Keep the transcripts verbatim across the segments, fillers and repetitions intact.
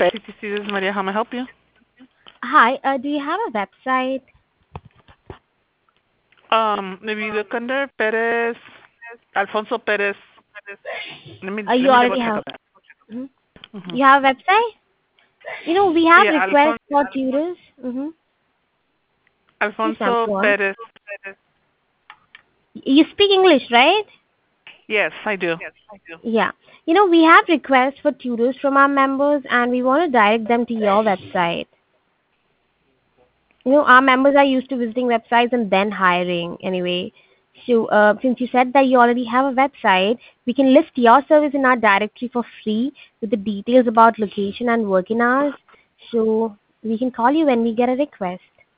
C T C, this is Maria. How may I help you? Hi, uh, do you have a website? Um, maybe look under Perez, Alfonso Perez. Let me Uh, you let me double already check have. on that. Mhm. Mm-hmm. You have a website? You know, we have Yeah, requests Alfon for tutors. Mm-hmm. Yes, ma'am. Alfonso Go on. Perez. You speak English, right? Yes, I do. Yeah. You know, we have requests for tutors from our members, and we want to direct them to your website. You know, our members are used to visiting websites and then hiring anyway. So, uh, since you said that you already have a website, we can list your service in our directory for free with the details about location and working hours. So, we can call you when we get a request.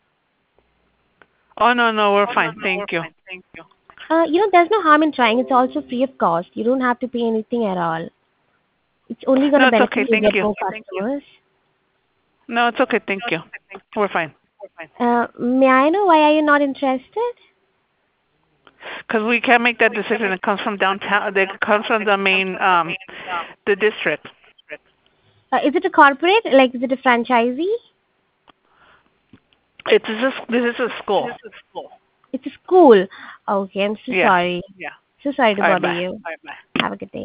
Oh no, no, we're fine. Thank you. Uh, you know, there's no harm in trying. It's also free of cost. You don't have to pay anything at all. It's only going No, to it's benefit okay. you Thank get you. more customers. No, it's okay. Thank you. We're fine. Uh, may I know why are you not interested? Because we can't make that decision. It comes from downtown. It comes from the main, um, the district. Uh, is it a corporate? Like, is it a franchisee? It's just this is a school. It's a school. Okay, I'm so Yeah. sorry. So sorry to All right. bother Bye. you. Have a good day.